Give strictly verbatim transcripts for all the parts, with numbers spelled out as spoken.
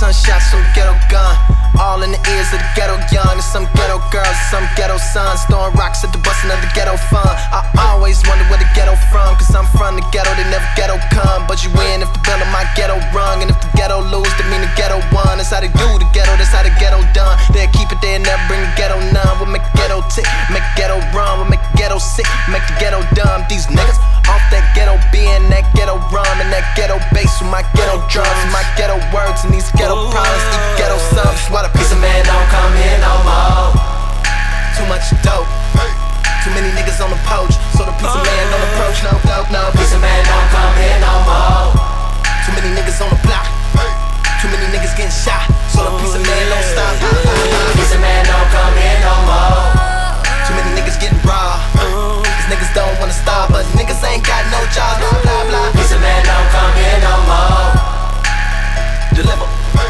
gunshots, some ghetto gun. All in the ears of the ghetto young. And some ghetto girls, some ghetto sons throwing rocks at the bustin' of the ghetto fun. I always wonder where the ghetto from, cause I'm from the ghetto, they never ghetto come. But you win if the bell of my ghetto rung. And if the ghetto lose, that mean the ghetto won. That's how they do the ghetto, that's how the ghetto done. They'll keep it there and never bring the ghetto none. We'll make the ghetto tick, make the ghetto run. We'll make the ghetto sick, make the ghetto dumb. These niggas off that ghetto being, that ghetto rum, and that ghetto bass with my ghetto drums, and my ghetto words, and these ghetto problems, eat ghetto subs. What a piece of man don't come here no more. Too much dope, too many niggas on the poach, so the piece of man don't approach. No, no, no, piece of man don't come here no more. Too many niggas on the block, too many niggas getting shot, so the piece of man don't stop. Piece of man don't come here no more. Too many niggas getting robbed, cause niggas don't wanna stop, but niggas ain't got no jobs. Blah blah blah. Piece of man don't come here no more. Deliver,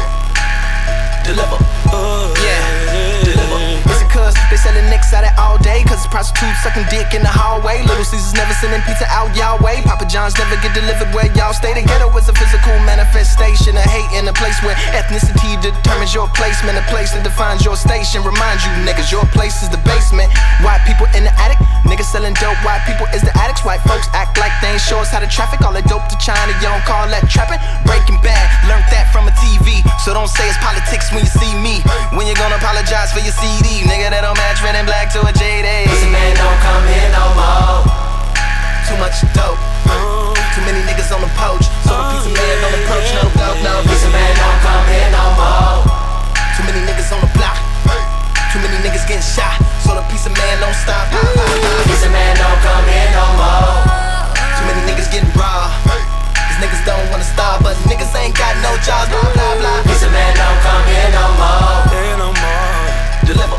deliver, yeah, deliver. It's cause they sellin' nicks out it all day, cause it's prostitutes sucking dick in the hallway. Little Caesars never sending pizza out y'all way. Papa John's never get delivered where y'all stay. The ghetto is a physical manifestation of hate in a place where ethnicity determines your placement. A place that defines your station. Remind you niggas, your place is the basement. White people in the attic, niggas selling dope. White people is the addicts. White folks act like they ain't show us how to traffic. All that dope to China, you don't call that trapping. Breaking Bad, learned that from a T V. So don't say it's politics when you see me. When you gonna apologize for your C D? Nigga, that don't match red and black to a J D. Piece of man don't come here no more. Too much dope, too many niggas on the poach, so the piece of man don't approach. No, no, no, piece of man don't come here no more. Too many niggas on the block, too many niggas getting shot, so the piece of man don't stop. Piece of man don't come here no more. Too many niggas getting robbed, cause niggas don't wanna starve, but niggas ain't got no jobs. Blah blah blah. Piece of man don't come here no more. Deliver,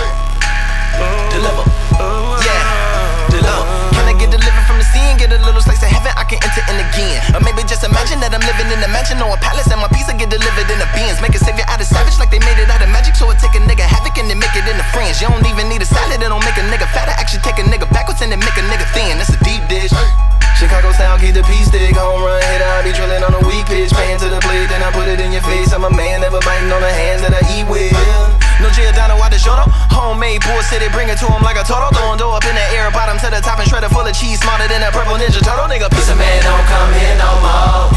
deliver, yeah, deliver. Can I get delivered from the scene? Get a little slice of heaven, I can enter in again. Or maybe just imagine that I'm living in a mansion or a palace, and my pizza get delivered in a beans. Make a savior out of savage like they made it out of magic, so it take a nigga havoc and then make it into friends. You don't even need a salad, it don't make a nigga fatter. Actually take a nigga backwards and then make a nigga thin. That's a deep dish. Chicago style, keep the P stick. Home run hitter, I be drilling on a weak pitch. Paying to the plate, then I put it in your face. I'm a man, never biting on the hands that I eat with. No Giordano out the shoulder. Homemade bullshit, bring it to him like a turtle. Throwing dough up in the air, bottom to the top and shredder full of cheese. Smarter than a purple Ninja Turtle. Nigga, piece of man don't come here no more.